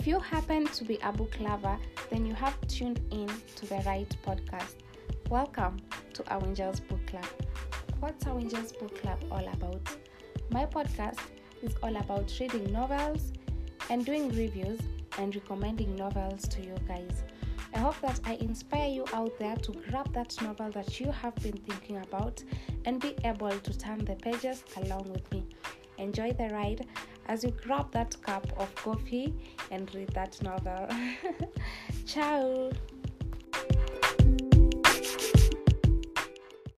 If you happen to be a book lover, then you have tuned in to the right podcast. Welcome to Awinjel's Book Club. What's Awinjel's Book Club all about? My podcast is all about reading novels and doing reviews and recommending novels to you guys. I hope that I inspire you out there to grab that novel that you have been thinking about and be able to turn the pages along with me. Enjoy the ride as you grab that cup of coffee and read that novel. Ciao!